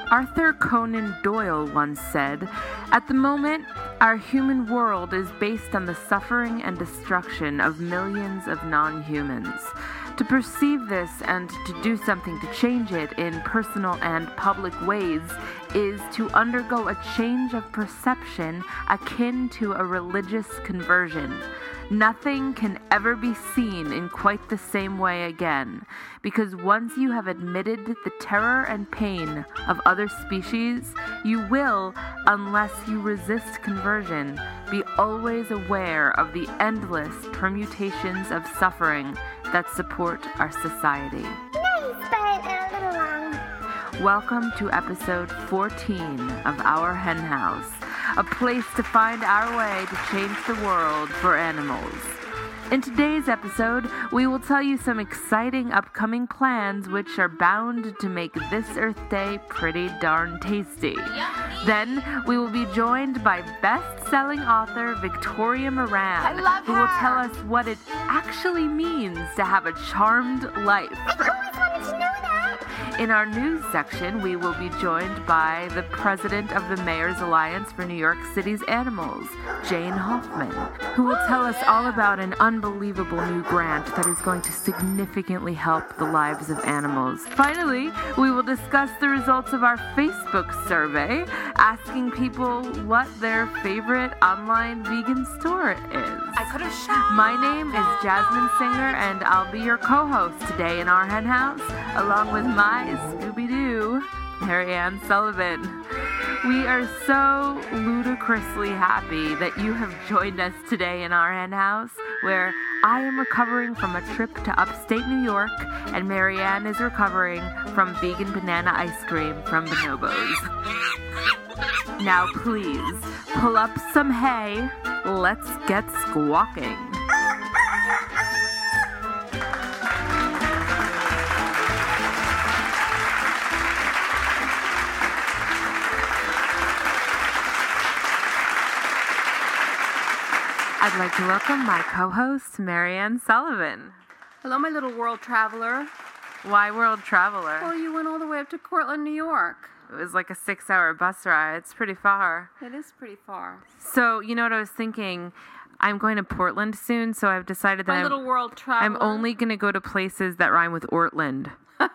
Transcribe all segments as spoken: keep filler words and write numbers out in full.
Arthur Conan Doyle once said, "At the moment, our human world is based on the suffering and destruction of millions of non-humans. To perceive this and to do something to change it in personal and public ways is to undergo a change of perception akin to a religious conversion. Nothing can ever be seen in quite the same way again, because once you have admitted the terror and pain of other species, you will, unless you resist conversion, be always aware of the endless permutations of suffering that support our society." Nice, but a little long. Welcome to episode fourteen of Our Hen House, a place to find our way to change the world for animals. In today's episode, we will tell you some exciting upcoming plans which are bound to make this Earth Day pretty darn tasty. Yummy. Then we will be joined by best-selling author Victoria Moran, I love who will her. tell us what it actually means to have a charmed life. I've always wanted to know that. In our news section, we will be joined by the president of the Mayor's Alliance for New York City's Animals, Jane Hoffman, who will tell us all about an unbelievable new grant that is going to significantly help the lives of animals. Finally, we will discuss the results of our Facebook survey, asking people what their favorite online vegan store is. I could have shot. My name is Jasmine Singer, and I'll be your co-host today in Our Hen House, along with my Scooby-Doo, Marianne Sullivan. We are so ludicrously happy that you have joined us today in Our Hen House, where I am recovering from a trip to upstate New York, and Marianne is recovering from vegan banana ice cream from Bonobos. Now please, pull up some hay. Let's get squawking. I'd like to welcome my co-host, Marianne Sullivan. Hello, my little world traveler. Why world traveler? Well, you went all the way up to Cortland, New York. It was like a six-hour bus ride. It's pretty far. It is pretty far. So, you know what I was thinking? I'm going to Portland soon, so I've decided that My I'm, little world traveler. I'm only going to go to places that rhyme with Ortland.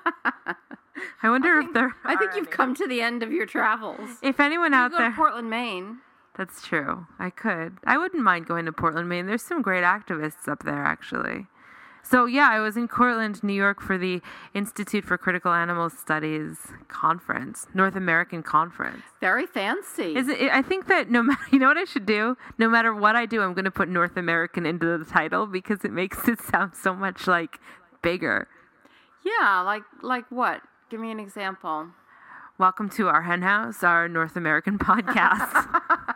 I wonder I think, if there I think are you've any. come to the end of your travels. If anyone You out go there... to Portland, Maine. That's true. I could. I wouldn't mind going to Portland, Maine. There's some great activists up there, actually. So, yeah, I was in Cortland, New York for the Institute for Critical Animal Studies conference, North American conference. Very fancy. Is it? I think that no matter, you know what I should do? No matter what I do, I'm going to put North American into the title because it makes it sound so much like bigger. Yeah, like like what? Give me an example. Welcome to Our Hen House, our North American podcast.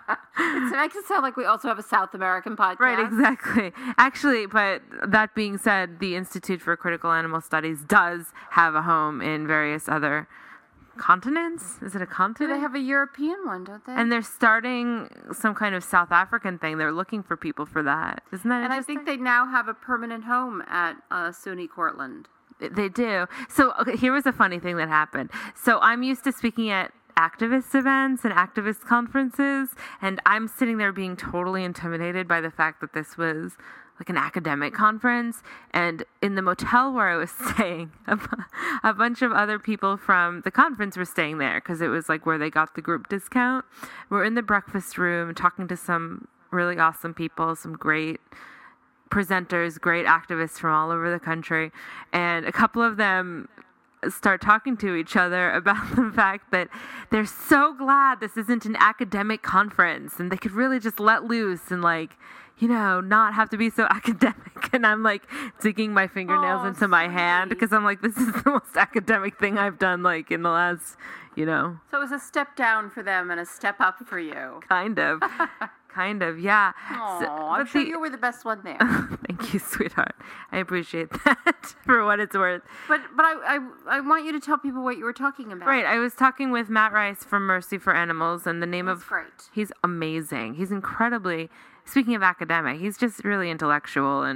It makes it sound like we also have a South American podcast. Right, exactly. Actually, but that being said, the Institute for Critical Animal Studies does have a home in various other continents. Is it a Do continent? they have a European one, don't they? And they're starting some kind of South African thing. They're looking for people for that. Isn't that and I interesting? think they now have a permanent home at uh, SUNY Cortland. They do. So okay, here was a funny thing that happened. So I'm used to speaking at activist events and activist conferences, and I'm sitting there being totally intimidated by the fact that this was like an academic conference. And in the motel where I was staying, a, bu- a bunch of other people from the conference were staying there because it was like where they got the group discount. We're in the breakfast room talking to some really awesome people, some great presenters, great activists from all over the country, and a couple of them start talking to each other about the fact that they're so glad this isn't an academic conference and they could really just let loose and like, you know, not have to be so academic. And I'm like digging my fingernails Oh, into my hand sweet. because I'm like, this is the most academic thing I've done like in the last, you know, So it was a step down for them and a step up for you. kind of. Kind of, yeah. Aw, So- I'm but sure the- you were the best one there. Thank you, sweetheart. I appreciate that for what it's worth. But but I, I I want you to tell people what you were talking about. Right, I was talking with Matt Rice from Mercy for Animals, and the name That's of great. he's amazing. He's incredibly. Speaking of academic, he's just really intellectual and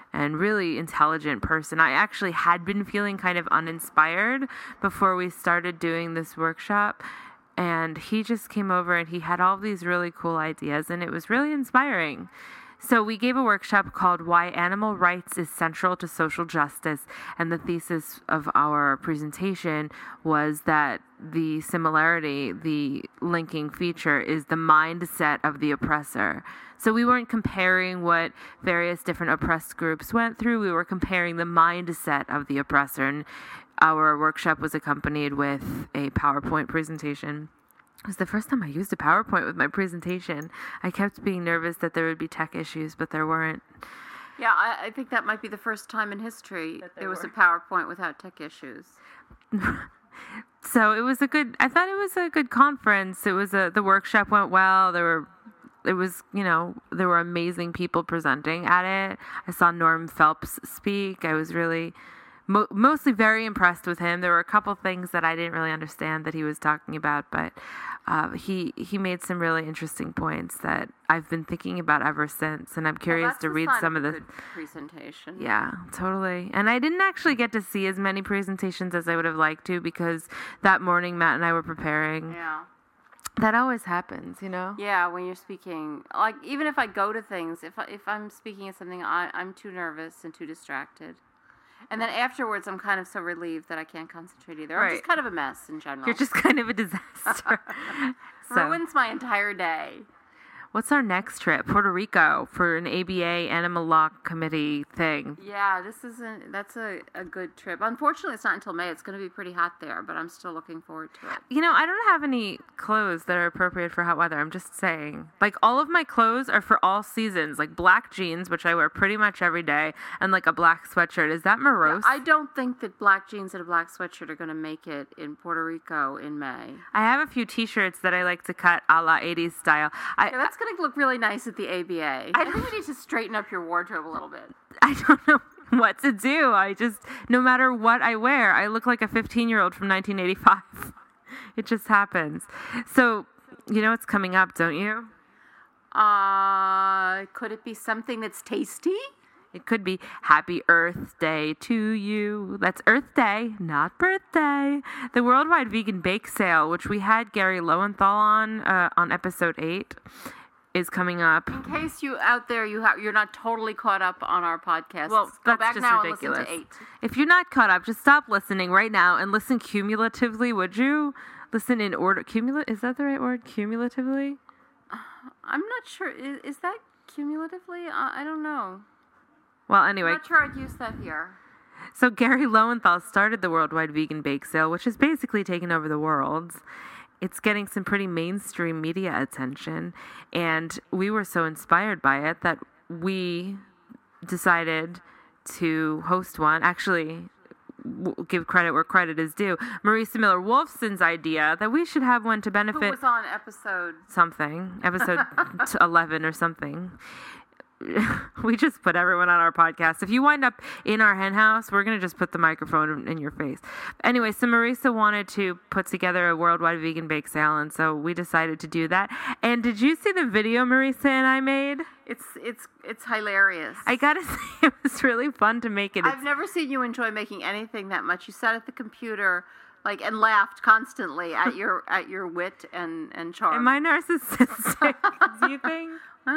and really intelligent person. I actually had been feeling kind of uninspired before we started doing this workshop, and he just came over and he had all these really cool ideas, and it was really inspiring. So we gave a workshop called Why Animal Rights is Central to Social Justice, and the thesis of our presentation was that the similarity, the linking feature, is the mindset of the oppressor. So we weren't comparing what various different oppressed groups went through, we were comparing the mindset of the oppressor, and our workshop was accompanied with a PowerPoint presentation. It was the first time I used a PowerPoint with my presentation. I kept being nervous that there would be tech issues, but there weren't. Yeah, I, I think that might be the first time in history That there there was a were. PowerPoint without tech issues. So it was a good, I thought it was a good conference. It was a, the workshop went well. There were, it was, you know, there were amazing people presenting at it. I saw Norm Phelps speak. I was really, mo- mostly very impressed with him. There were a couple things that I didn't really understand that he was talking about, but uh, he he made some really interesting points that I've been thinking about ever since, and I'm curious Well, that's to the read sign some of of a the. good presentation. Yeah, totally. And I didn't actually get to see as many presentations as I would have liked to because that morning Matt and I were preparing. Yeah. That always happens, you know? Yeah, when you're speaking, like even if I go to things, if I, if I'm speaking at something, I, I'm too nervous and too distracted, and then afterwards I'm kind of so relieved that I can't concentrate either. I'm Right. just kind of a mess in general. You're just kind of a disaster. So, ruins my entire day. what's our next trip? Puerto Rico for an A B A Animal Law Committee thing. Yeah, this isn't. That's a, a good trip. Unfortunately, it's not until May. It's going to be pretty hot there, but I'm still looking forward to it. You know, I don't have any clothes that are appropriate for hot weather. I'm just saying. Like, all of my clothes are for all seasons. Like, black jeans, which I wear pretty much every day, and, like, a black sweatshirt. Is that morose? I don't think that black jeans and a black sweatshirt are going to make it in Puerto Rico in May. I have a few T-shirts that I like to cut a la eighties style. I, Yeah, that's going to look really nice at the A B A. I think you need to straighten up your wardrobe a little bit. I don't know what to do. I just, no matter what I wear, I look like a fifteen-year-old from nineteen eighty-five. It just happens. So, you know what's coming up, don't you? Uh, could it be something that's tasty? It could be Happy Earth Day to you. That's Earth Day, not birthday. The Worldwide Vegan Bake Sale, which we had Gary Lowenthal on uh, on episode eight, is coming up. In case you out there you ha- you're not totally caught up on our podcast, Well, go that's back just now ridiculous. and listen to eight. If you're not caught up, just stop listening right now and listen cumulatively, would you? Listen in order. Cumula- is that the right word? Cumulatively? I'm not sure. Is, is that cumulatively? Uh, I don't know. Well, I'm anyway. not sure I'd use that here. So Gary Lowenthal started the Worldwide Vegan Bake Sale, which has basically taken over the world. It's getting some pretty mainstream media attention, and we were so inspired by it that we decided to host one. Actually, w- give credit where credit is due. Marisa Miller Wolfson's idea that we should have one to Who benefit was on episode? something, episode t- eleven or something. We just put everyone on our podcast. If you wind up in our hen house, we're going to just put the microphone in, in your face. Anyway, so Marisa wanted to put together a worldwide vegan bake sale, and so we decided to do that. And did you see the video Marisa and I made? It's it's it's hilarious. I got to say, it was really fun to make it. I've It's, never seen you enjoy making anything that much. You sat at the computer like and laughed constantly at your at your wit and and charm. am I narcissistic? Do you think?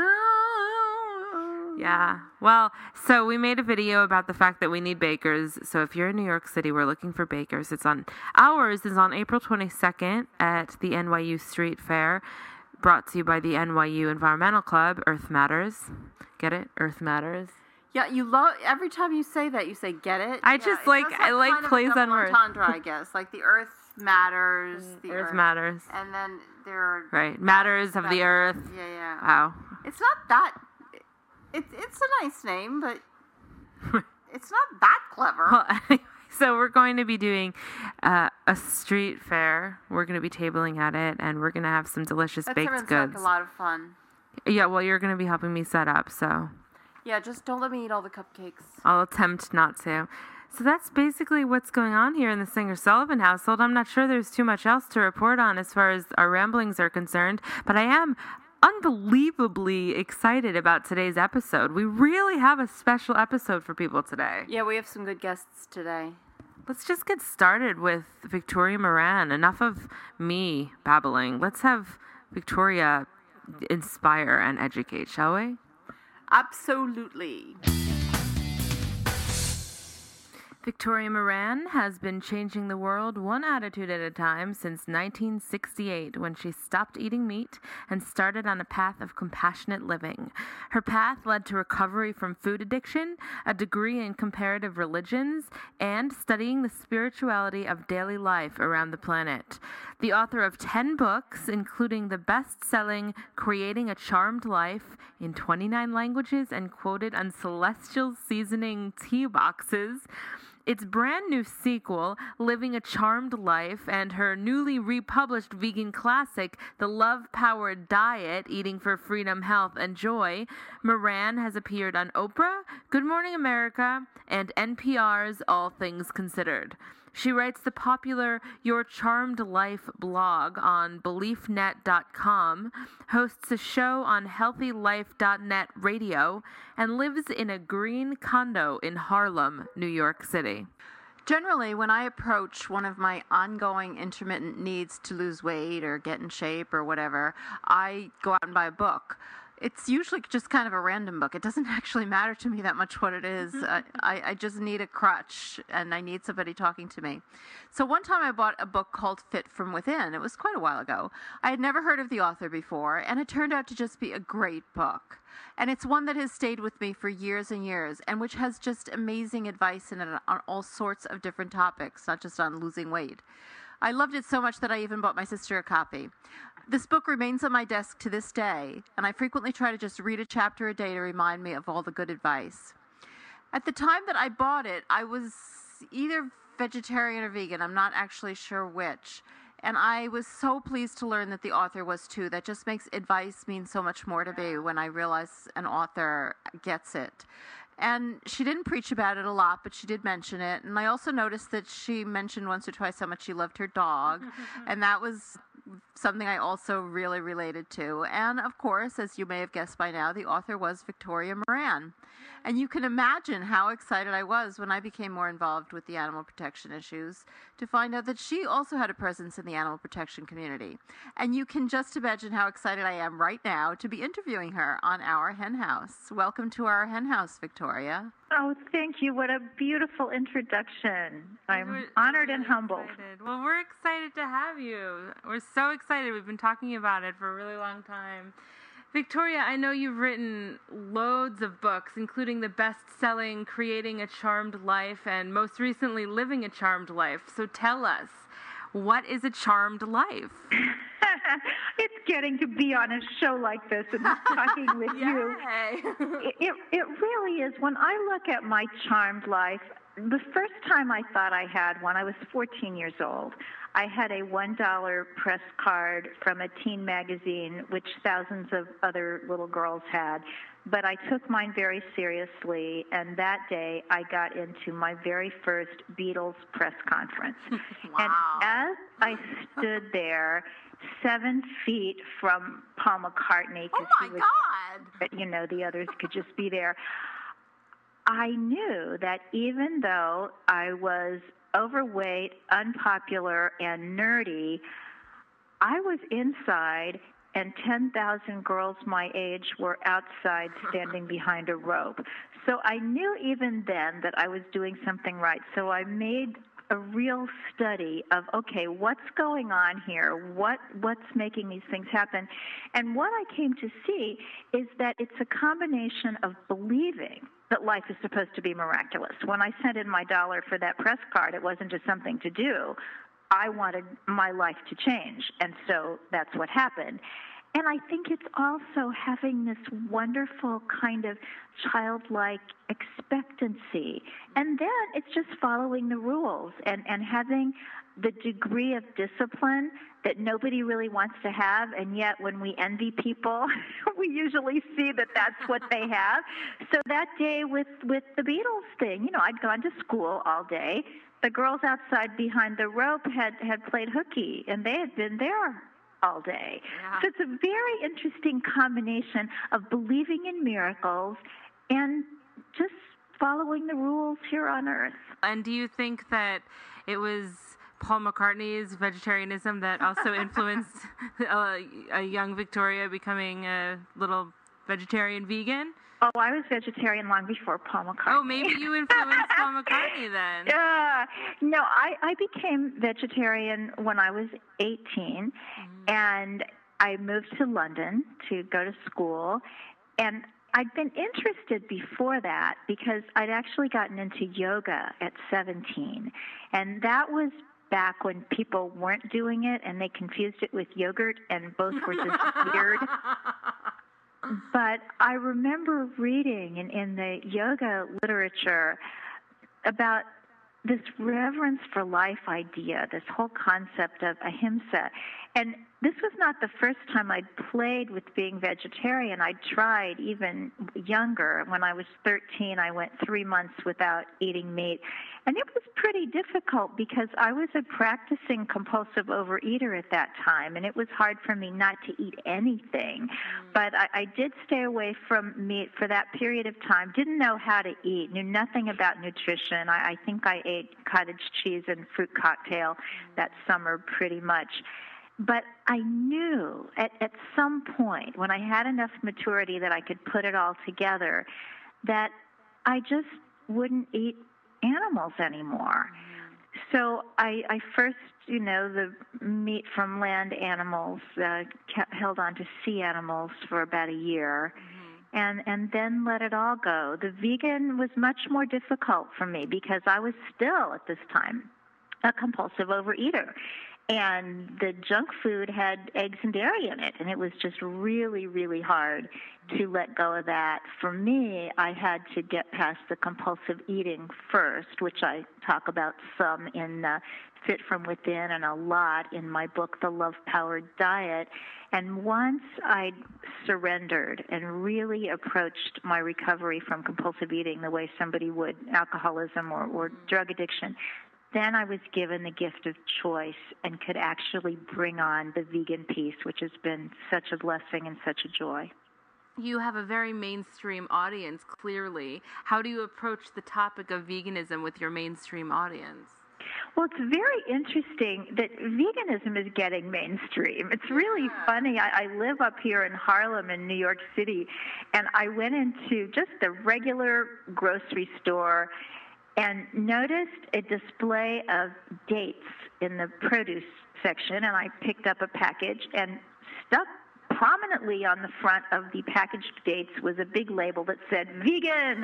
Yeah. Well, so we made a video about the fact that we need bakers. So if you're in New York City, we're looking for bakers. It's on ours is on April twenty-second at the N Y U Street Fair, brought to you by the N Y U Environmental Club. Earth Matters. Get it? Earth Matters. Yeah, you love every time you say that. You say, "Get it." I Yeah, just it like- does I have like kind of a plays on double words. entendre, I guess. Like the Earth matters. The Earth Matters. And then there are Right. Matters of the Earth. Yeah, yeah. Wow. It's not that. It's it's a nice name, but it's not that clever. Well, anyway, so we're going to be doing uh, a street fair. We're going to be tabling at it, and we're going to have some delicious that baked sounds goods. like a lot of fun. Yeah, well, you're going to be helping me set up, so Yeah, just don't let me eat all the cupcakes. I'll attempt not to. So that's basically what's going on here in the Singer-Sullivan household. I'm not sure there's too much else to report on as far as our ramblings are concerned, but I am unbelievably excited about today's episode. We really have a special episode for people today. Yeah, we have some good guests today. Let's just get started with Victoria Moran. Enough of me babbling. Let's have Victoria inspire and educate, shall we? Absolutely. Victoria Moran has been changing the world one attitude at a time since nineteen sixty-eight, when she stopped eating meat and started on a path of compassionate living. Her path led to recovery from food addiction, a degree in comparative religions, and studying the spirituality of daily life around the planet. The author of ten books, including the best-selling Creating a Charmed Life in twenty-nine languages and quoted on celestial seasoning tea boxes, its brand new sequel, Living a Charmed Life, and her newly republished vegan classic, The Love-Powered Diet, Eating for Freedom, Health, and Joy, Moran has appeared on Oprah, Good Morning America, and N P R's All Things Considered. She writes the popular Your Charmed Life blog on belief net dot com, hosts a show on healthy life dot net radio, and lives in a green condo in Harlem, New York City. Generally, when I approach one of my ongoing intermittent needs to lose weight or get in shape or whatever, I go out and buy a book. It's usually just kind of a random book. It doesn't actually matter to me that much what it is. I, I, I just need a crutch, and I need somebody talking to me. So one time I bought a book called Fit From Within. It was quite a while ago. I had never heard of the author before, and it turned out to just be a great book. And it's one that has stayed with me for years and years, and which has just amazing advice in it on all sorts of different topics, not just on losing weight. I loved it so much that I even bought my sister a copy. This book remains on my desk to this day, and I frequently try to just read a chapter a day to remind me of all the good advice. At the time that I bought it, I was either vegetarian or vegan. I'm not actually sure which. And I was so pleased to learn that the author was too. That just makes advice mean so much more to me when I realize an author gets it. And she didn't preach about it a lot, but she did mention it. And I also noticed that she mentioned once or twice how much she loved her dog. And that was something I also really related to. And of course, as you may have guessed by now, the author was Victoria Moran. And you can imagine how excited I was when I became more involved with the animal protection issues to find out that she also had a presence in the animal protection community. And you can just imagine how excited I am right now to be interviewing her on Our Hen House. Welcome to Our Hen House, Victoria. Oh, thank you. What a beautiful introduction. I'm We're honored really and humbled. excited. Well, we're excited to have you. We're so excited. We've been talking about it for a really long time. Victoria, I know you've written loads of books, including the best-selling Creating a Charmed Life and most recently Living a Charmed Life. So tell us, what is a charmed life? It's getting to be on a show like this and talking with you. It, it, it really is. When I look at my charmed life, the first time I thought I had one, I was fourteen years old. I had a one dollar press card from a teen magazine, which thousands of other little girls had. But I took mine very seriously, and that day I got into my very first Beatles press conference. Wow. And as I stood there, seven feet from Paul McCartney, Oh, my he was, God! but, you know, the others could just be there, I knew that even though I was overweight, unpopular, and nerdy, I was inside, and ten thousand girls my age were outside standing behind a rope. So I knew even then that I was doing something right. So I made a real study of, okay, what's going on here? What what's making these things happen? And what I came to see is that it's a combination of believing that life is supposed to be miraculous. When I sent in my dollar for that press card, it wasn't just something to do. I wanted my life to change, and so that's what happened. And I think it's also having this wonderful kind of childlike expectancy. And then it's just following the rules and, and having the degree of discipline that nobody really wants to have, and yet when we envy people, we usually see that that's what they have. So that day with, with the Beatles thing, you know, I'd gone to school all day. The girls outside behind the rope had, had played hooky, and they had been there all day. Yeah. So it's a very interesting combination of believing in miracles and just following the rules here on Earth. And do you think that it was Paul McCartney's vegetarianism that also influenced uh, a young Victoria becoming a little vegetarian vegan? Oh, I was vegetarian long before Paul McCartney. Oh, maybe you influenced Paul McCartney then. Yeah. No, I, I became vegetarian when I was eighteen, mm. and I moved to London to go to school, and I'd been interested before that because I'd actually gotten into yoga at seventeen, and that was back when people weren't doing it, and they confused it with yogurt, and both were just weird. But I remember reading in, in the yoga literature about this reverence for life idea, this whole concept of ahimsa. And this was not the first time I'd played with being vegetarian. I'd tried even younger. When I was thirteen, I went three months without eating meat. And it was pretty difficult because I was a practicing compulsive overeater at that time, and it was hard for me not to eat anything. Mm. But I, I did stay away from meat for that period of time, didn't know how to eat, knew nothing about nutrition. I, I think I ate cottage cheese and fruit cocktail mm. that summer pretty much. But I knew at, at some point when I had enough maturity that I could put it all together that I just wouldn't eat animals anymore. Mm. So I, I first, you know, the meat from land animals, uh, kept, held on to sea animals for about a year. Mm-hmm. And, and then let it all go. The vegan was much more difficult for me because I was still, at this time, a compulsive overeater. And the junk food had eggs and dairy in it, and it was just really, really hard to let go of that. For me, I had to get past the compulsive eating first, which I talk about some in uh, Fit From Within and a lot in my book, The Love-Powered Diet. And once I surrendered and really approached my recovery from compulsive eating the way somebody would alcoholism or, or drug addiction, then I was given the gift of choice and could actually bring on the vegan piece, which has been such a blessing and such a joy. You have a very mainstream audience, clearly. How do you approach the topic of veganism with your mainstream audience? Well, it's very interesting that veganism is getting mainstream. It's really yeah. funny. I, I live up here in Harlem in New York City, and I went into just a regular grocery store and noticed a display of dates in the produce section, and I picked up a package, and stuck prominently on the front of the packaged dates was a big label that said vegan.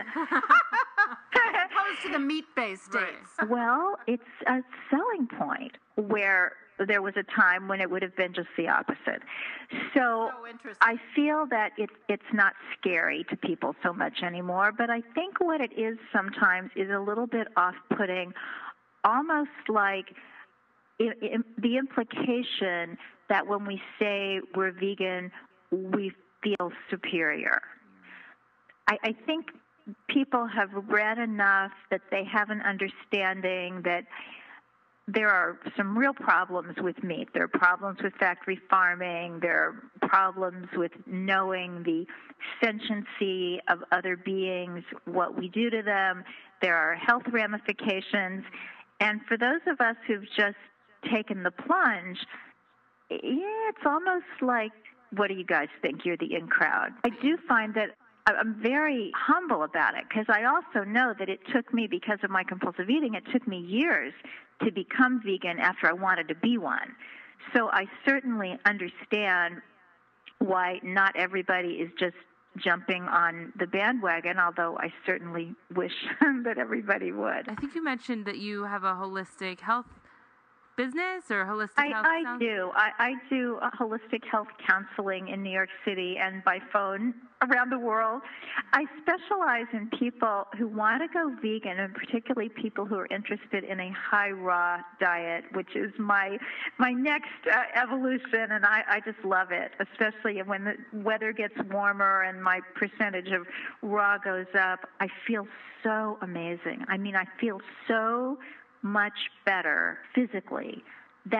As opposed to the meat-based dates. Well, it's a selling point where there was a time when it would have been just the opposite. So, so I feel that it, it's not scary to people so much anymore, but I think what it is sometimes is a little bit off-putting, almost like it, it, the implication that when we say we're vegan, we feel superior. I, I think people have read enough that they have an understanding that there are some real problems with meat. There are problems with factory farming. There are problems with knowing the sentiency of other beings, what we do to them. There are health ramifications. And for those of us who've just taken the plunge, yeah, it's almost like, what do you guys think? You're the in crowd. I do find that I'm very humble about it because I also know that it took me, because of my compulsive eating, it took me years to become vegan after I wanted to be one. So I certainly understand why not everybody is just jumping on the bandwagon, although I certainly wish that everybody would. I think you mentioned that you have a holistic health business or holistic I, health I sound? do. I, I do a holistic health counseling in New York City and by phone around the world. I specialize in people who want to go vegan, and particularly people who are interested in a high raw diet, which is my my next uh, evolution, and I, I just love it, especially when the weather gets warmer and my percentage of raw goes up. I feel so amazing. I mean, I feel so much better physically than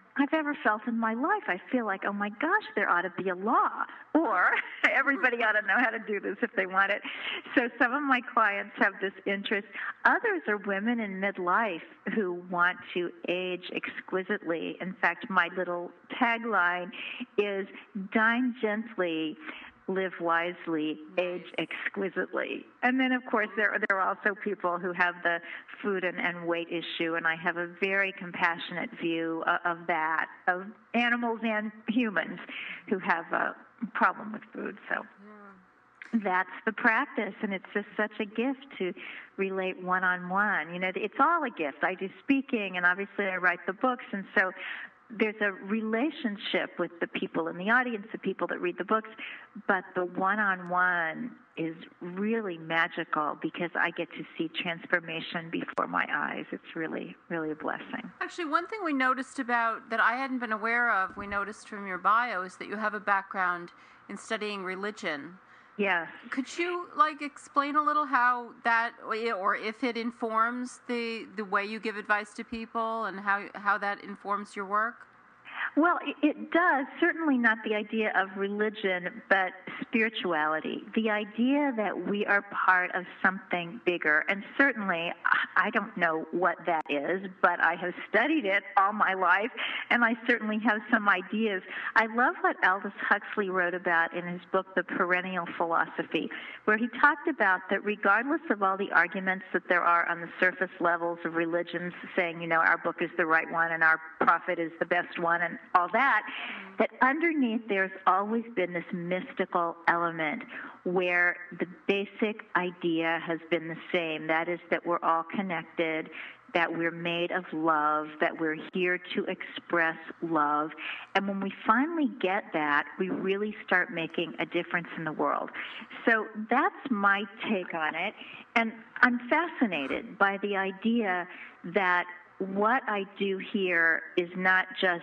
I've ever felt in my life. I feel like, oh my gosh, there ought to be a law, or everybody ought to know how to do this if they want it. So some of my clients have this interest. Others are women in midlife who want to age exquisitely. In fact, my little tagline is dine gently, live wisely, age exquisitely. And then, of course, there, there are also people who have the food and, and weight issue, and I have a very compassionate view of, of that, of animals and humans who have a problem with food. So yeah. That's the practice, and it's just such a gift to relate one-on-one. You know, it's all a gift. I do speaking, and obviously I write the books, and so there's a relationship with the people in the audience, the people that read the books, but the one-on-one is really magical because I get to see transformation before my eyes. It's really, really a blessing. Actually, one thing we noticed about that I hadn't been aware of, we noticed from your bio, is that you have a background in studying religion. Yes. Could you, like, explain a little how that, or if it informs the, the way you give advice to people and how, how that informs your work? Well, it does. Certainly not the idea of religion, but spirituality. The idea that we are part of something bigger. And certainly, I don't know what that is, but I have studied it all my life, and I certainly have some ideas. I love what Aldous Huxley wrote about in his book, The Perennial Philosophy, where he talked about that regardless of all the arguments that there are on the surface levels of religions saying, you know, our book is the right one and our prophet is the best one and all that, that underneath there's always been this mystical element where the basic idea has been the same. That is that we're all connected, that we're made of love, that we're here to express love. And when we finally get that, we really start making a difference in the world. So that's my take on it. And I'm fascinated by the idea that what I do here is not just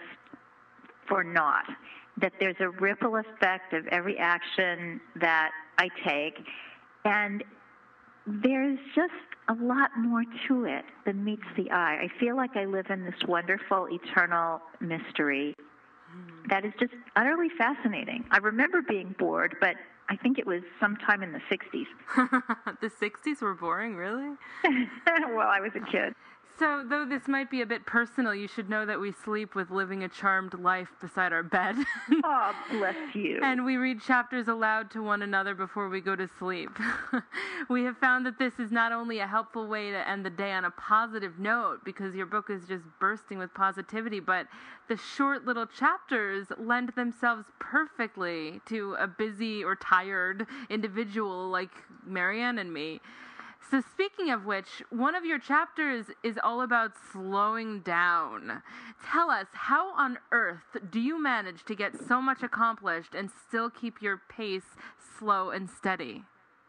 for naught, that there's a ripple effect of every action that I take, and there's just a lot more to it than meets the eye. I feel like I live in this wonderful, eternal mystery that is just utterly fascinating. I remember being bored, but I think it was sometime in the sixties. The sixties were boring, really? Well, I was a kid. So, though this might be a bit personal, you should know that we sleep with living a charmed life beside our bed. Oh, bless you. And we read chapters aloud to one another before we go to sleep. We have found that this is not only a helpful way to end the day on a positive note, because your book is just bursting with positivity, but the short little chapters lend themselves perfectly to a busy or tired individual like Marianne and me. So speaking of which, one of your chapters is all about slowing down. Tell us, how on earth do you manage to get so much accomplished and still keep your pace slow and steady?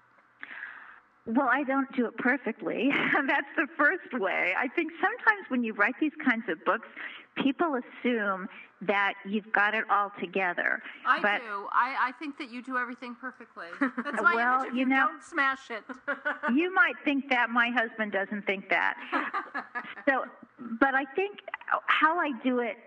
Well, I don't do it perfectly. That's the first way. I think sometimes when you write these kinds of books, people assume that you've got it all together. I but, do. I, I think that you do everything perfectly. That's my well, image of you you. know, Don't smash it. You might think that. My husband doesn't think that. So, but I think how I do it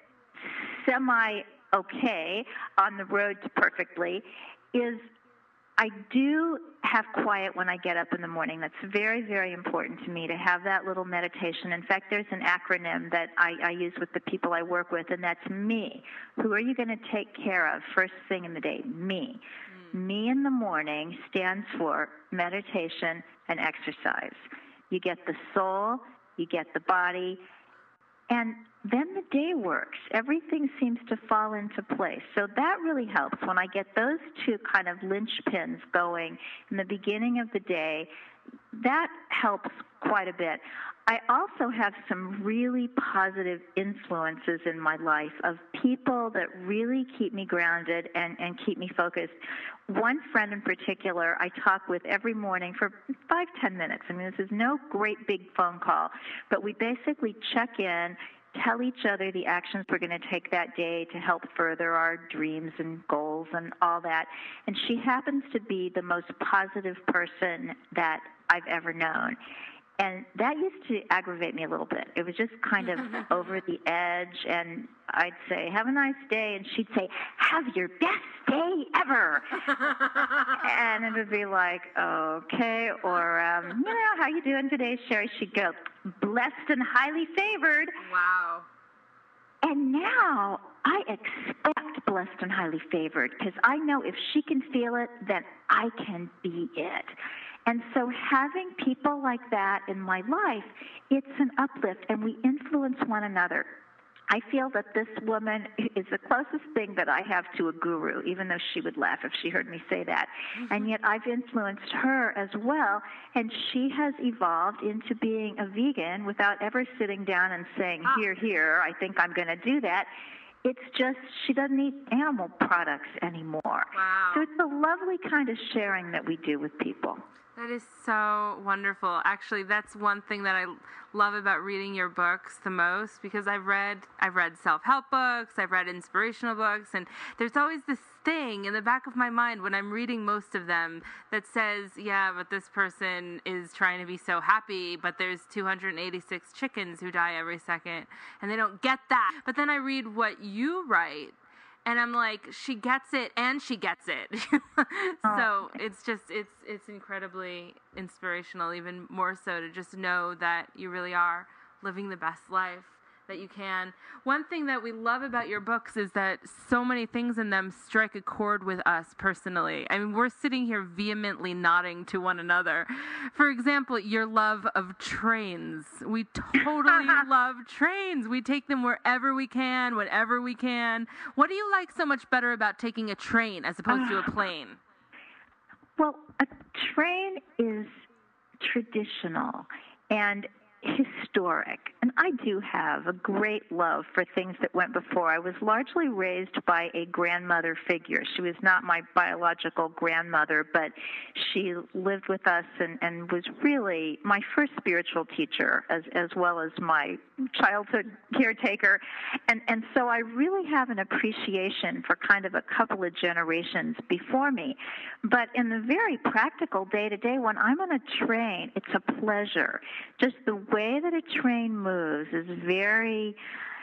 semi-okay on the road to perfectly is I do have quiet when I get up in the morning. That's very, very important to me, to have that little meditation. In fact, there's an acronym that I, I use with the people I work with, and that's ME. Who are you going to take care of first thing in the day? Me. Mm. Me in the morning stands for meditation and exercise. You get the soul, you get the body, and then the day works. Everything seems to fall into place. So that really helps when I get those two kind of linchpins going in the beginning of the day. That helps quite a bit. I also have some really positive influences in my life of people that really keep me grounded and, and keep me focused. One friend in particular I talk with every morning for five, ten minutes. I mean, this is no great big phone call, but we basically check in, tell each other the actions we're going to take that day to help further our dreams and goals and all that. And she happens to be the most positive person that I've ever known. And that used to aggravate me a little bit. It was just kind of over the edge, and I'd say, have a nice day, and she'd say, have your best day ever. And it would be like, okay, or, um, you know, how you doing today, Sherry? She'd go, blessed and highly favored. Wow. And now I expect blessed and highly favored, because I know if she can feel it, then I can be it. And so having people like that in my life, it's an uplift, and we influence one another. I feel that this woman is the closest thing that I have to a guru, even though she would laugh if she heard me say that. Mm-hmm. And yet I've influenced her as well, and she has evolved into being a vegan without ever sitting down and saying, ah. here, here, I think I'm going to do that. It's just she doesn't eat animal products anymore. Wow. So it's a lovely kind of sharing that we do with people. That is so wonderful. Actually, that's one thing that I love about reading your books the most, because I've read I've read self-help books, I've read inspirational books, and there's always this thing in the back of my mind when I'm reading most of them that says, yeah, but this person is trying to be so happy, but there's two hundred eighty-six chickens who die every second, and they don't get that. But then I read what you write, and I'm like, she gets it, and she gets it. So it's just, it's it's incredibly inspirational, even more so to just know that you really are living the best life that you can. One thing that we love about your books is that so many things in them strike a chord with us personally. I mean, we're sitting here vehemently nodding to one another. For example, your love of trains. We totally love trains. We take them wherever we can, whenever we can. What do you like so much better about taking a train as opposed to a plane? Well, a train is traditional and historic, and I do have a great love for things that went before. I was largely raised by a grandmother figure. She was not my biological grandmother, but she lived with us and, and was really my first spiritual teacher, as as well as my childhood caretaker. And and so I really have an appreciation for kind of a couple of generations before me. But in the very practical day-to-day, when I'm on a train, it's a pleasure. Just the way that a train moves is very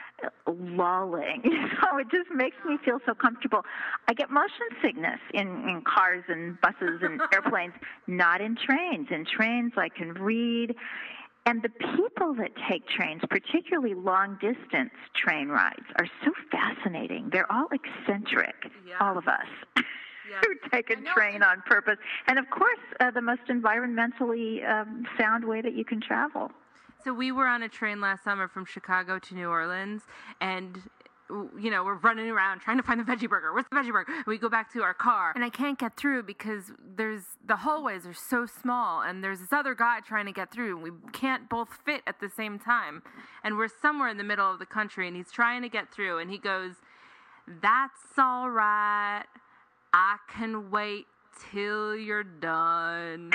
lulling. So it just makes me feel so comfortable. I get motion sickness in, in cars and buses and airplanes, not in trains. In trains, I can read. And the people that take trains, particularly long-distance train rides, are so fascinating. They're all eccentric, yeah. all of us. Yeah. Who take a train on purpose. And, of course, uh, the most environmentally um, sound way that you can travel. So we were on a train last summer from Chicago to New Orleans, and you know, we're running around trying to find the veggie burger. Where's the veggie burger? We go back to our car, and I can't get through because there's the hallways are so small, and there's this other guy trying to get through, and we can't both fit at the same time. And we're somewhere in the middle of the country, and he's trying to get through, and he goes, "That's all right. I can wait till you're done."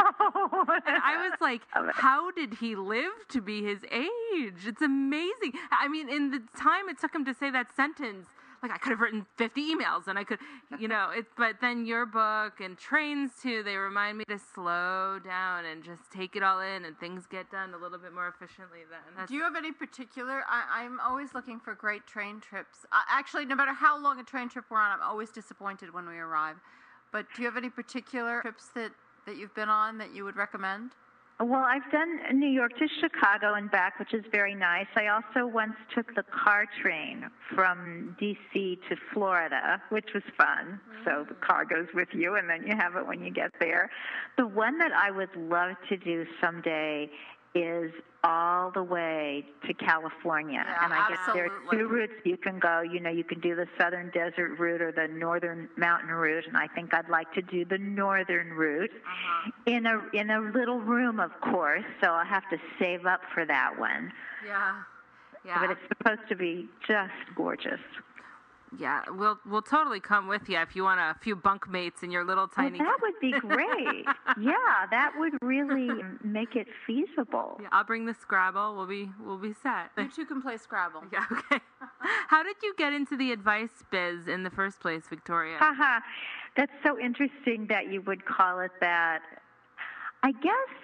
And I was like, how did he live to be his age? It's amazing. I mean, in the time it took him to say that sentence, like I could have written fifty emails and I could, you know, it, but then your book and trains too, they remind me to slow down and just take it all in, and things get done a little bit more efficiently then. That's Do you have any particular, I, I'm always looking for great train trips. Uh, actually, no matter how long a train trip we're on, I'm always disappointed when we arrive. But do you have any particular trips that, that you've been on that you would recommend? Well, I've done New York to Chicago and back, which is very nice. I also once took the car train from D C to Florida, which was fun. Mm. So the car goes with you, and then you have it when you get there. The one that I would love to do someday is all the way to California. Yeah, and I guess absolutely. there are two routes you can go. You know, you can do the southern desert route or the northern mountain route, and I think I'd like to do the northern route uh-huh. in a in a little room, of course, so I'll have to save up for that one. Yeah. Yeah. But it's supposed to be just gorgeous. Yeah, we'll we'll totally come with you if you want a few bunk mates in your little tiny. Well, that would be great. Yeah, that would really make it feasible. Yeah, I'll bring the Scrabble. We'll be we'll be set. You two can play Scrabble. Yeah. Okay. How did you get into the advice biz in the first place, Victoria? Haha, that's so interesting that you would call it that. I guess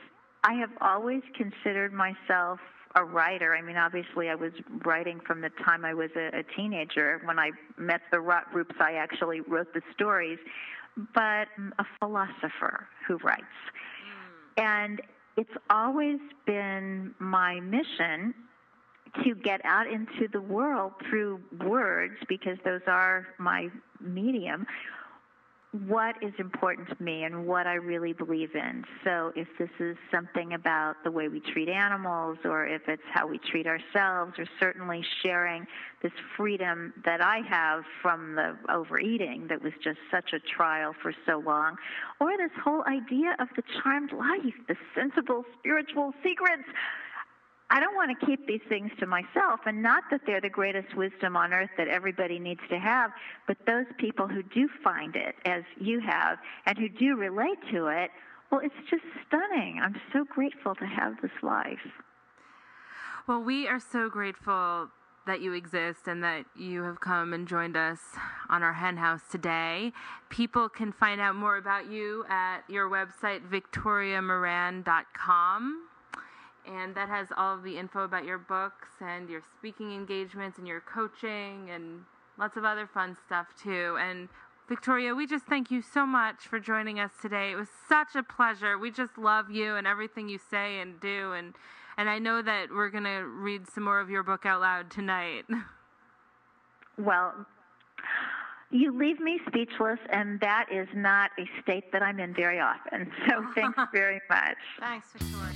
I have always considered myself a writer. I mean, obviously, I was writing from the time I was a, a teenager. When I met the Rot Groups, I actually wrote the stories, but a philosopher who writes. Mm. And it's always been my mission to get out into the world through words, because those are my medium, what is important to me and what I really believe in. So if this is something about the way we treat animals, or if it's how we treat ourselves, or certainly sharing this freedom that I have from the overeating that was just such a trial for so long, or this whole idea of the charmed life, the sensible spiritual secrets, I don't want to keep these things to myself, and not that they're the greatest wisdom on earth that everybody needs to have, but those people who do find it, as you have, and who do relate to it, well, it's just stunning. I'm so grateful to have this life. Well, we are so grateful that you exist and that you have come and joined us on our hen house today. People can find out more about you at your website, victoria moran dot com. And that has all of the info about your books and your speaking engagements and your coaching and lots of other fun stuff, too. And Victoria, we just thank you so much for joining us today. It was such a pleasure. We just love you and everything you say and do. And, and I know that we're going to read some more of your book out loud tonight. Well, you leave me speechless, and that is not a state that I'm in very often. So thanks very much. Thanks, Victoria.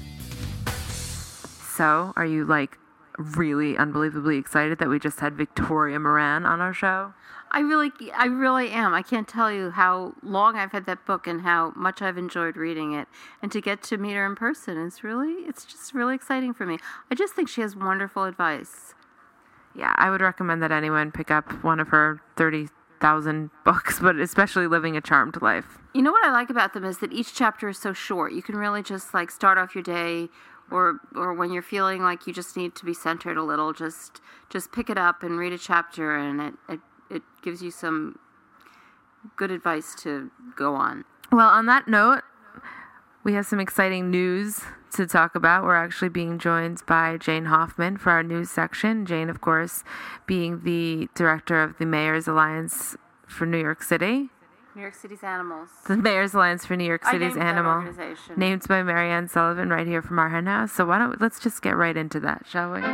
So, are you, like, really unbelievably excited that we just had Victoria Moran on our show? I really, I really am. I can't tell you how long I've had that book and how much I've enjoyed reading it. And to get to meet her in person is really, it's just really exciting for me. I just think she has wonderful advice. Yeah, I would recommend that anyone pick up one of her thirty thousand books, but especially Living a Charmed Life. You know what I like about them is that each chapter is so short. You can really just, like, start off your day, or or when you're feeling like you just need to be centered a little, just just pick it up and read a chapter, and it, it, it gives you some good advice to go on. Well, on that note, we have some exciting news to talk about. We're actually being joined by Jane Hoffman for our news section. Jane, of course, being the director of the Mayor's Alliance for New York City. New York City's Animals. The Mayor's Alliance for New York City's Animal. Organization. Named by Marianne Sullivan right here from our hen house. So why don't we, let's just get right into that, shall we?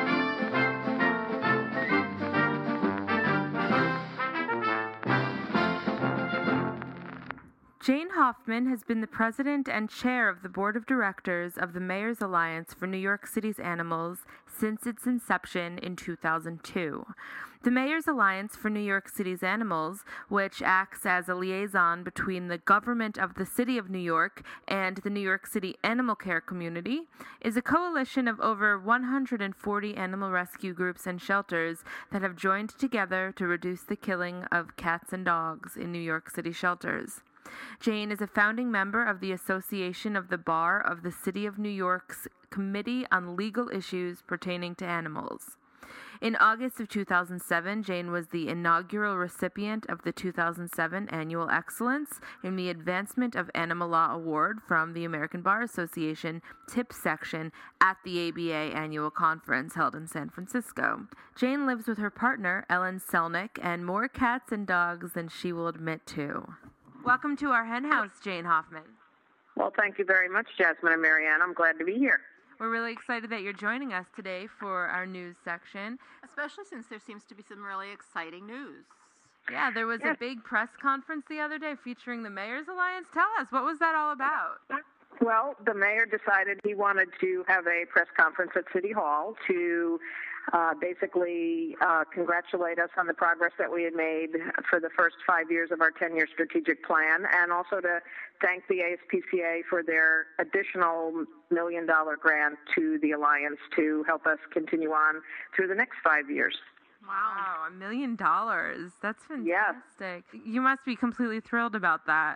Jane Hoffman has been the president and chair of the board of directors of the Mayor's Alliance for New York City's Animals since its inception in two thousand two. The Mayor's Alliance for New York City's Animals, which acts as a liaison between the government of the City of New York and the New York City animal care community, is a coalition of over one hundred forty animal rescue groups and shelters that have joined together to reduce the killing of cats and dogs in New York City shelters. Jane is a founding member of the Association of the Bar of the City of New York's Committee on Legal Issues Pertaining to Animals. In August of two thousand seven, Jane was the inaugural recipient of the two thousand seven Annual Excellence in the Advancement of Animal Law Award from the American Bar Association Tips Section at the A B A Annual Conference held in San Francisco. Jane lives with her partner, Ellen Selnick, and more cats and dogs than she will admit to. Welcome to our hen house, Jane Hoffman. Well, thank you very much, Jasmine and Marianne. I'm glad to be here. We're really excited that you're joining us today for our news section. Especially since there seems to be some really exciting news. Yeah, there was yes. a big press conference the other day featuring the Mayor's Alliance. Tell us, what was that all about? Well, the mayor decided he wanted to have a press conference at City Hall to uh, basically uh, congratulate us on the progress that we had made for the first five years of our ten-year strategic plan, and also to thank the A S P C A for their additional million-dollar grant to the Alliance to help us continue on through the next five years. Wow, a million dollars. That's fantastic. Yes. You must be completely thrilled about that.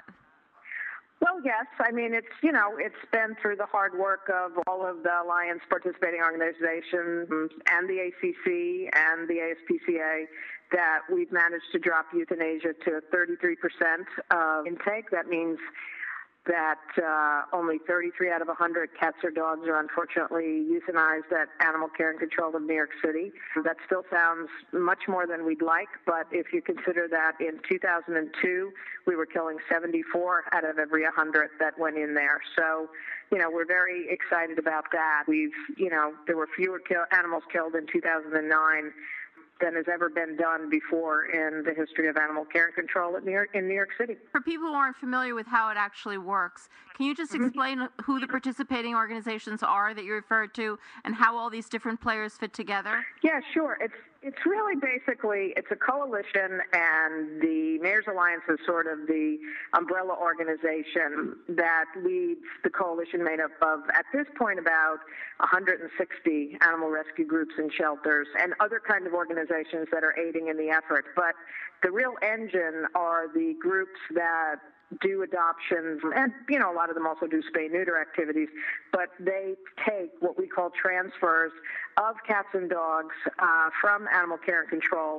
Well, yes. I mean, it's, you know, it's been through the hard work of all of the Alliance participating organizations and the A C C and the A S P C A that we've managed to drop euthanasia to thirty-three percent of intake. That means that uh, only thirty-three out of one hundred cats or dogs are unfortunately euthanized at Animal Care and Control of New York City. That still sounds much more than we'd like, but if you consider that in two thousand two, we were killing seventy-four out of every one hundred that went in there. So, you know, we're very excited about that. We've, you know, there were fewer kill- animals killed in two thousand nine than has ever been done before in the history of animal care and control in New York, in New York City. For people who aren't familiar with how it actually works, can you just explain who the participating organizations are that you referred to and how all these different players fit together? Yeah, sure. It's it's really basically, it's a coalition, and the Mayor's Alliance is sort of the umbrella organization that leads the coalition made up of, at this point, about one hundred sixty animal rescue groups and shelters and other kind of organizations that are aiding in the effort. But the real engine are the groups that do adoptions, and, you know, a lot of them also do spay-neuter activities, but they take what we call transfers of cats and dogs uh, from Animal Care and Control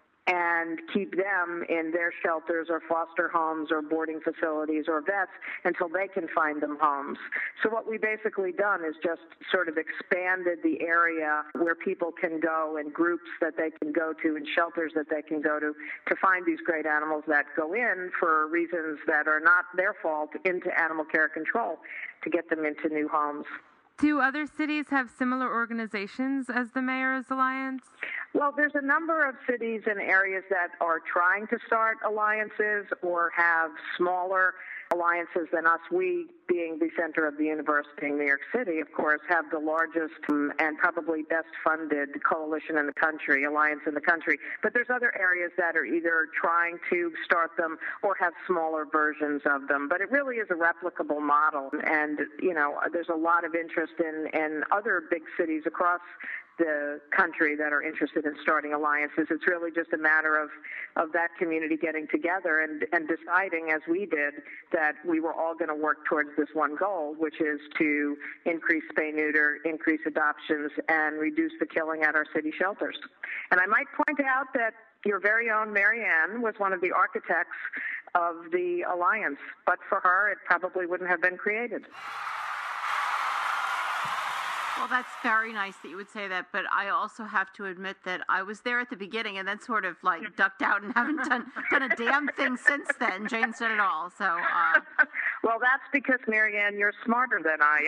and keep them in their shelters or foster homes or boarding facilities or vets until they can find them homes. So what we basically done is just sort of expanded the area where people can go and groups that they can go to and shelters that they can go to to find these great animals that go in for reasons that are not their fault into Animal Care Control to get them into new homes. Do other cities have similar organizations as the Mayor's Alliance? Well, there's a number of cities and areas that are trying to start alliances or have smaller alliances than us. We, being the center of the universe, being New York City, of course, have the largest and probably best funded coalition in the country, alliance in the country. But there's other areas that are either trying to start them or have smaller versions of them. But it really is a replicable model. And, you know, there's a lot of interest in, in other big cities across the country that are interested in starting alliances. It's really just a matter of, of that community getting together and, and deciding, as we did, that we were all going to work towards this one goal, which is to increase spay-neuter, increase adoptions, and reduce the killing at our city shelters. And I might point out that your very own Mary Ann was one of the architects of the alliance, but for her, it probably wouldn't have been created. Well, that's very nice that you would say that, but I also have to admit that I was there at the beginning and then sort of like ducked out and haven't done done a damn thing since then. Jane's done it all, so. Uh... Well, that's because, Mary Ann, you're smarter than I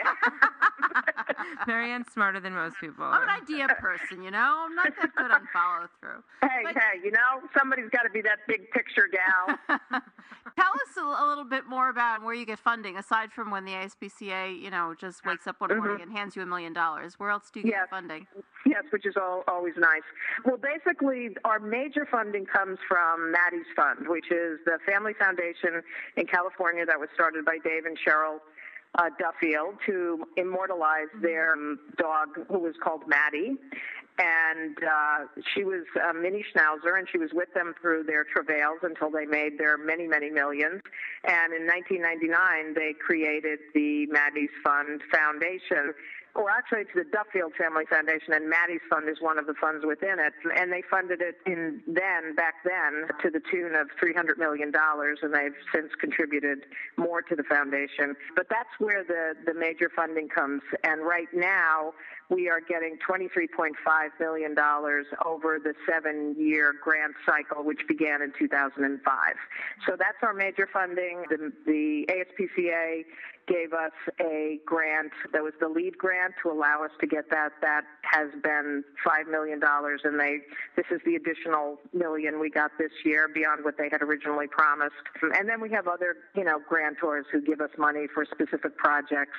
am. Mary Ann's smarter than most people. I'm an idea person, you know. I'm not that good on follow through. Hey, but... hey, you know, somebody's got to be that big picture gal. Tell us a, a little bit more about where you get funding, aside from when the A S P C A, you know, just wakes up one mm-hmm. morning and hands you a million dollars. Where else do you get yes. funding? Yes, which is all, always nice. Well, basically, our major funding comes from Maddie's Fund, which is the family foundation in California that was started by Dave and Cheryl uh, Duffield to immortalize their um, dog, who was called Maddie. And uh, she was a mini schnauzer, and she was with them through their travails until they made their many, many millions. And in nineteen ninety-nine, they created the Maddie's Fund Foundation, or actually it's the Duffield Family Foundation, and Maddie's Fund is one of the funds within it. And they funded it in then, back then, to the tune of three hundred million dollars, and they've since contributed more to the foundation. But that's where the, the major funding comes. And right now, we are getting twenty-three point five million dollars over the seven-year grant cycle, which began in two thousand five. So that's our major funding. The, the A S P C A gave us a grant that was the lead grant to allow us to get that. That has been five million dollars, and they this is the additional million we got this year beyond what they had originally promised. And then we have other, you know, grantors who give us money for specific projects.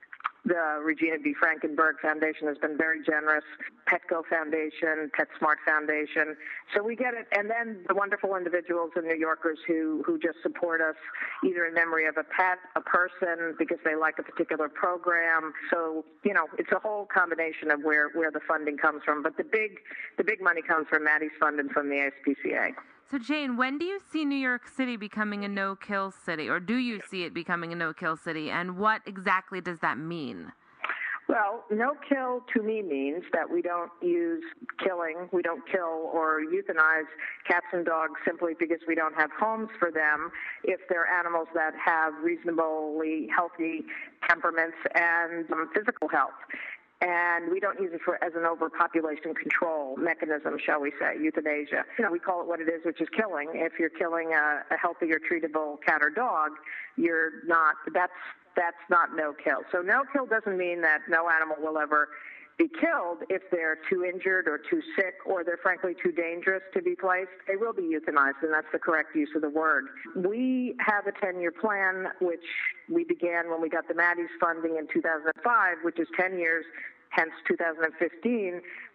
The Regina B. Frankenberg Foundation has been very generous, Petco Foundation, PetSmart Foundation. So we get it. And then the wonderful individuals and New Yorkers who, who just support us, either in memory of a pet, a person, because they like a particular program. So, you know, it's a whole combination of where, where the funding comes from. But the big, the big money comes from Maddie's Fund and from the A S P C A. So, Jane, when do you see New York City becoming a no-kill city, or do you see it becoming a no-kill city, and what exactly does that mean? Well, no kill to me means that we don't use killing, we don't kill or euthanize cats and dogs simply because we don't have homes for them if they're animals that have reasonably healthy temperaments and um, physical health. And we don't use it for as an overpopulation control mechanism, shall we say, euthanasia. You know, we call it what it is, which is killing. If you're killing a, a healthy or treatable cat or dog, you're not, that's That's not no-kill. So no-kill doesn't mean that no animal will ever be killed if they're too injured or too sick or they're frankly too dangerous to be placed. They will be euthanized, and that's the correct use of the word. We have a ten-year plan, which we began when we got the Maddie's funding in two thousand five, which is ten years, hence two thousand fifteen.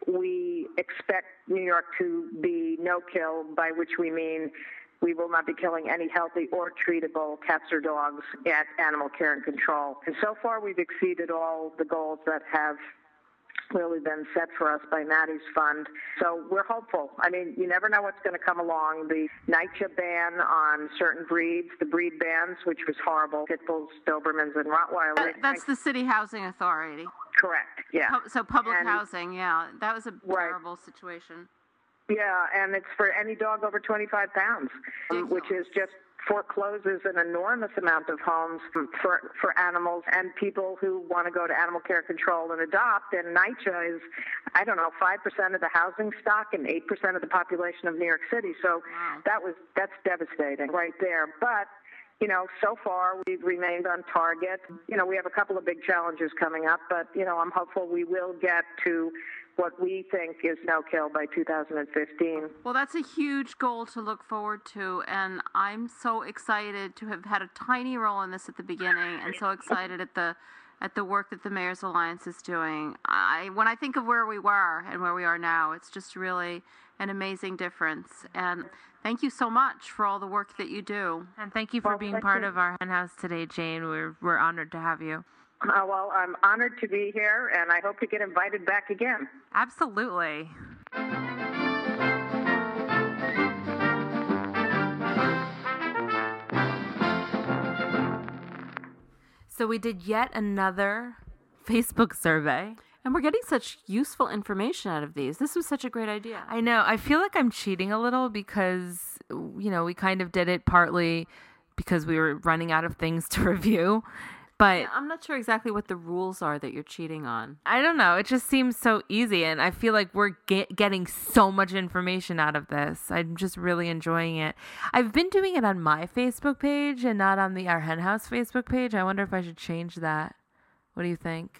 We expect New York to be no-kill, by which we mean we will not be killing any healthy or treatable cats or dogs at Animal Care and Control. And so far, we've exceeded all the goals that have really been set for us by Maddie's Fund. So we're hopeful. I mean, you never know what's going to come along. The NYCHA ban on certain breeds, the breed bans, which was horrible, Pit Bulls, Dobermans, and Rottweilers. That, that's the City Housing Authority. Correct, yeah. Pu- So public And- housing, yeah. That was a Right. terrible situation. Yeah, and it's for any dog over twenty-five pounds, um, which is just forecloses an enormous amount of homes for for animals and people who want to go to Animal Care Control and adopt. And NYCHA is, I don't know, five percent of the housing stock and eight percent of the population of New York City. So Wow. that was that's devastating right there. But you know, so far we've remained on target. You know, we have a couple of big challenges coming up, but you know, I'm hopeful we will get to what we think is no-kill by two thousand fifteen. Well, that's a huge goal to look forward to, and I'm so excited to have had a tiny role in this at the beginning, and so excited at the at the work that the Mayor's Alliance is doing. I when I think of where we were and where we are now, it's just really an amazing difference. And thank you so much for all the work that you do. And thank you for Well, being thank part you. of our hen house today, Jane. We're we're honored to have you. Uh, well, I'm honored to be here, and I hope to get invited back again. Absolutely. So we did yet another Facebook survey. And we're getting such useful information out of these. This was such a great idea. I know. I feel like I'm cheating a little because, you know, we kind of did it partly because we were running out of things to review. But Yeah, I'm not sure exactly what the rules are that you're cheating on. I don't know. It just seems so easy. And I feel like we're get, getting so much information out of this. I'm just really enjoying it. I've been doing it on my Facebook page and not on the Our Hen House Facebook page. I wonder if I should change that. What do you think?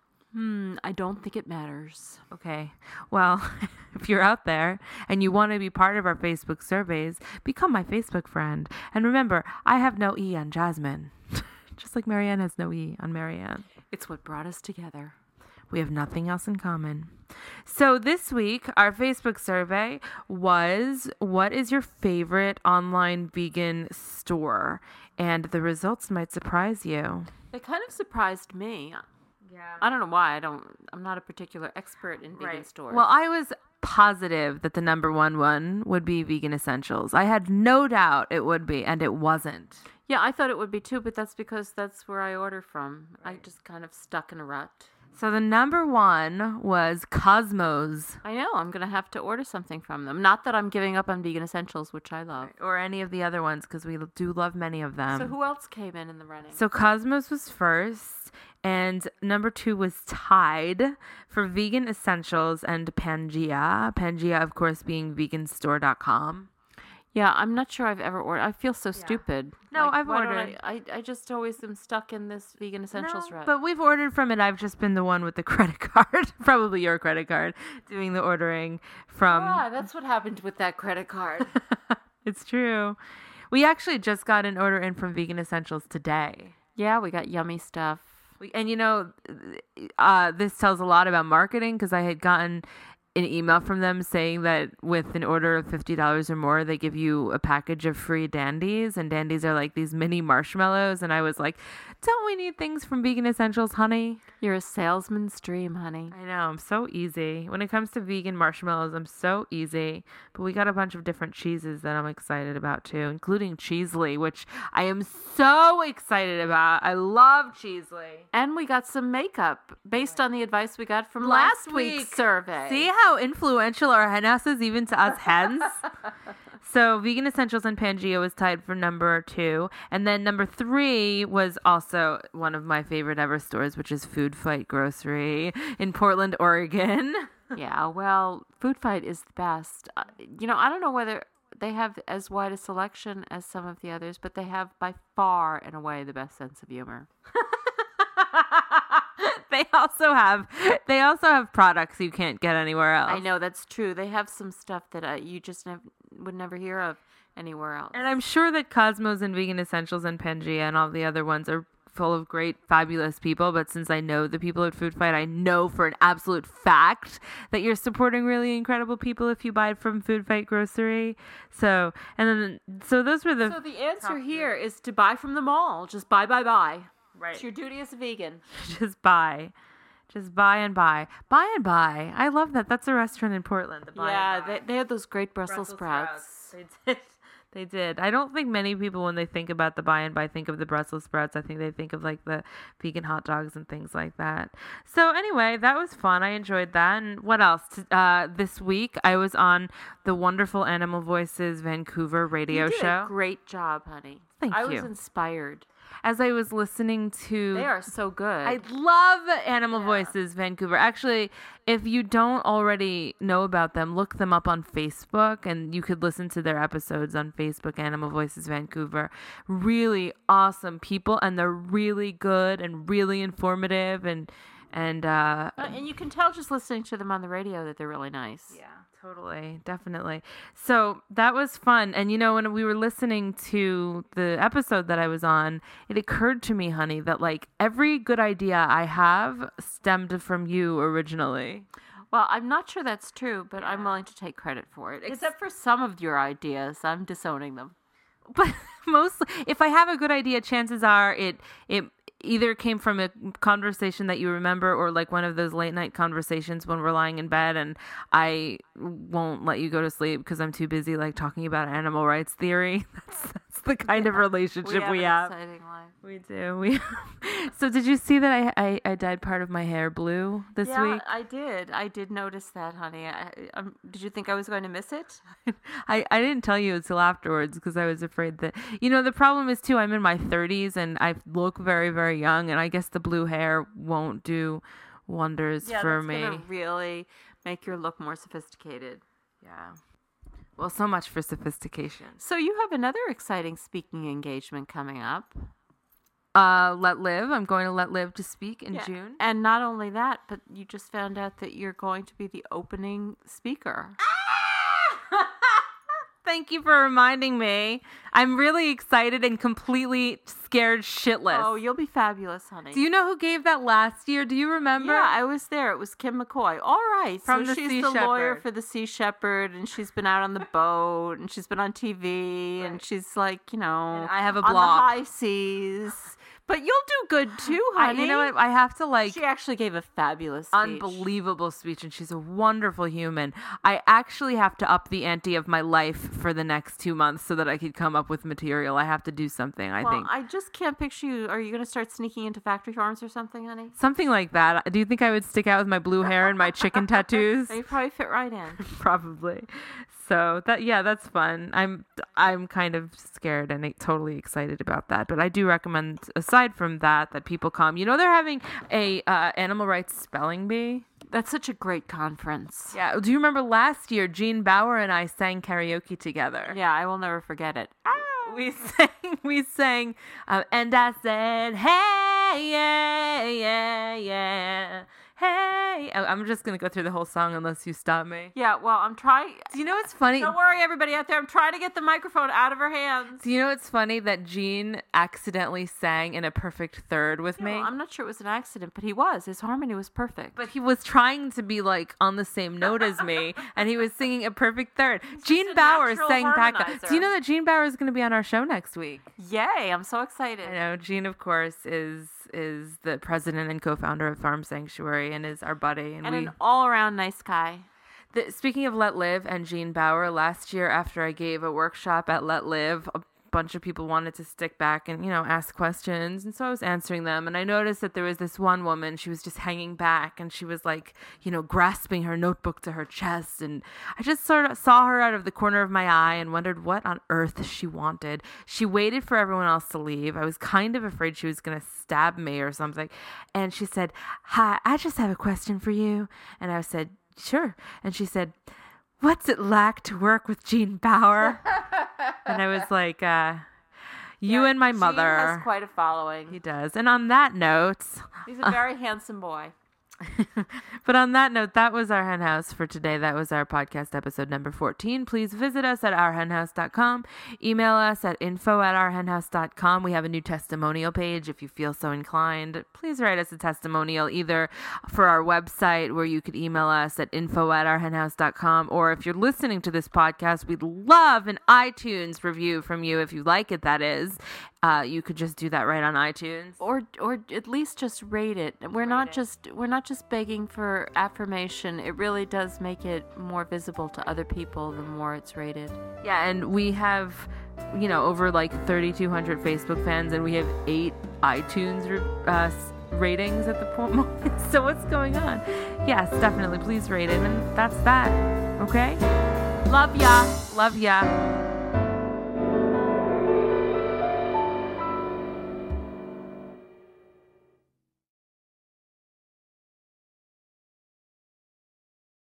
Hmm, I don't think it matters. Okay. Well, if you're out there and you want to be part of our Facebook surveys, become my Facebook friend. And remember, I have no E on Jasmine. Just like Marianne has no E on Marianne. It's what brought us together. We have nothing else in common. So this week, our Facebook survey was, what is your favorite online vegan store? And the results might surprise you. They kind of surprised me. Yeah. I don't know why. I don't. I'm not a particular expert in vegan stores. Well, I was positive that the number one one would be Vegan Essentials. I had no doubt it would be, and it wasn't. yeah, I thought it would be too, but that's because that's where I order from. I just kind of stuck in a rut. So the number one was Cosmos, I know. I'm gonna have to order something from them. Not that I'm giving up on Vegan Essentials, which I love. or any of the other ones, because we do love many of them. so who else came in in the running? So Cosmos was first, and number two was Tide for Vegan Essentials and Pangea. Pangea, of course, being vegan store dot com. Yeah, I'm not sure I've ever ordered. I feel so stupid. No, Like, I've why don't ordered. I, I, I just always am stuck in this Vegan Essentials No, rut. but we've ordered from it. I've just been the one with the credit card, probably your credit card, doing the ordering from. ah, that's what happened with that credit card. It's true. We actually just got an order in from Vegan Essentials today. yeah, we got yummy stuff. We, and you know, uh, this tells a lot about marketing because I had gotten an email from them saying that with an order of fifty dollars or more, they give you a package of free dandies. And dandies are like these mini marshmallows. And I was like, don't we need things from Vegan Essentials, honey? You're a salesman's dream, honey. I know. I'm so easy. When it comes to vegan marshmallows, I'm so easy. But we got a bunch of different cheeses that I'm excited about too, including Cheesely, which I am so excited about. I love Cheesely. And we got some makeup based on the advice we got from Last last, week's week. survey. See how influential our hen house is even to us hens? So Vegan Essentials and Pangea was tied for number two. And then number three was also one of my favorite ever stores, which is Food Fight Grocery in Portland, Oregon. Yeah, well, Food Fight is the best. Uh, you know, I don't know whether they have as wide a selection as some of the others, but they have by far and away the best sense of humor. They also have they also have products you can't get anywhere else. I know, that's true. They have some stuff that uh, you just nev- would never hear of anywhere else. And I'm sure that Cosmos and Vegan Essentials and Pangea and all the other ones are full of great, fabulous people. But since I know the people at Food Fight, I know for an absolute fact that you're supporting really incredible people if you buy it from Food Fight Grocery. So, and then, so those were the... So the answer here is to buy from them all. Just buy, buy, buy. Right. It's your duty as a vegan. Just buy. Just buy and buy. Buy and buy. I love that. That's a restaurant in Portland. The buy Yeah, and buy. they, they had those great Brussels, sprouts. They did. They did. I don't think many people, when they think about the buy and buy, think of the Brussels sprouts. I think they think of like the vegan hot dogs and things like that. So anyway, that was fun. I enjoyed that. And what else? Uh, this week, I was on the wonderful Animal Voices Vancouver radio You did show. a great job, honey. Thank I you. was inspired. As I was listening to... They are so good. I love Animal Voices Vancouver. Actually, if you don't already know about them, look them up on Facebook, and you could listen to their episodes on Facebook, Animal Voices Vancouver. Really awesome people, and they're really good and really informative, and and uh, Uh, and you can tell just listening to them on the radio that they're really nice. yeah, totally, definitely. So that was fun. And you know, when we were listening to the episode that I was on, it occurred to me, honey, that like every good idea I have stemmed from you originally. Well, I'm not sure that's true, but I'm willing to take credit for it. Except for some of your ideas, I'm disowning them. But mostly, if I have a good idea, chances are it it either came from a conversation that you remember, or like one of those late night conversations when we're lying in bed and I won't let you go to sleep because I'm too busy like talking about animal rights theory. That's, that's the kind of relationship we have. We have an exciting life. We do. We. So did you see that I, I I dyed part of my hair blue this yeah, week? I did. I did notice that, honey. I, um, did you think I was going to miss it? I, I didn't tell you until afterwards because I was afraid that, you know, the problem is too, I'm in my thirties and I look very, very young, and I guess the blue hair won't do wonders Yeah, for that's me. gonna really make your look more sophisticated. Yeah. Well, so much for sophistication. So you have another exciting speaking engagement coming up. Uh, Let Live. I'm going to Let Live to speak in Yeah. June. And not only that, but you just found out that you're going to be the opening speaker. Thank you for reminding me. I'm really excited and completely scared shitless. Oh, you'll be fabulous, honey. Do you know who gave that last year? Do you remember? Yeah, I was there. It was Kim McCoy. All right. From so the she's Sea the lawyer Shepherd. for the Sea Shepherd, and she's been out on the boat, and she's been on T V, and she's like, you know, And I have a on blog. the high seas. But you'll do good too, I, honey. you know what? I have to like... She actually gave a fabulous speech. Unbelievable speech, and she's a wonderful human. I actually have to up the ante of my life for the next two months so that I could come up with material. I have to do something, I Well, think. I just can't picture you. Are you going to start sneaking into factory farms or something, honey? Something like that. Do you think I would stick out with my blue hair and my chicken tattoos? You probably fit right in. Probably. So that yeah, that's fun. I'm I'm kind of scared and totally excited about that. But I do recommend, aside from that, that people come. You know, they're having a uh, animal rights spelling bee. That's such a great conference. Yeah. Do you remember last year, Gene Bauer and I sang karaoke together? Yeah, I will never forget it. We sang, we sang, um, and I said, hey, yeah, yeah, yeah, Hey, I- I'm just gonna go through the whole song unless you stop me. Yeah, well, I'm trying. Do you know what's funny? Don't worry, everybody out there. I'm trying to get the microphone out of her hands. Do you know what's funny that Gene accidentally sang in a perfect third with Yeah, me? well, I'm not sure it was an accident, but he was. His harmony was perfect. But he was trying to be like on the same note as me, and he was singing a perfect third. Gene a Bauer natural sang back. harmonizer. Do you know that Gene Bauer is going to be on our show next week? Yay! I'm so excited. I know Gene, of course, is is the president and co-founder of Farm Sanctuary and is our buddy. And, And we, an all-around nice guy. the, speaking of Let Live and Gene Bauer, last year after I gave a workshop at Let Live, a bunch of people wanted to stick back and, you know, ask questions. And so I was answering them. And I noticed that there was this one woman, she was just hanging back and she was like, you know, grasping her notebook to her chest. And I just sort of saw her out of the corner of my eye and wondered what on earth she wanted. She waited for everyone else to leave. I was kind of afraid she was going to stab me or something. And she said, "Hi, I just have a question for you." And I said, "Sure." And she said, "What's it like to work with Gene Bauer?" And I was like, uh, you Yeah, and my Gene mother. has quite a following. He does. And on that note, He's a very handsome boy. but on that note, that was our hen house for today. That was our podcast episode number fourteen. Please visit us at our hen house dot com. Email us at info at our hen house dot com. We have a new testimonial page if you feel so inclined. Please write us a testimonial either for our website where you could email us at info at our hen house dot com, or if you're listening to this podcast, we'd love an iTunes review from you if you like it, that is. Uh, you could just do that right on iTunes. Or or at least just rate it. We're not just we're not just begging for affirmation. It really does make it more visible to other people the more it's rated. Yeah, and we have, you know, over like thirty-two hundred Facebook fans, and we have eight iTunes uh, ratings at the moment. So what's going on? Yes, definitely. Please rate it. And that's that. Okay? Love ya. Love ya.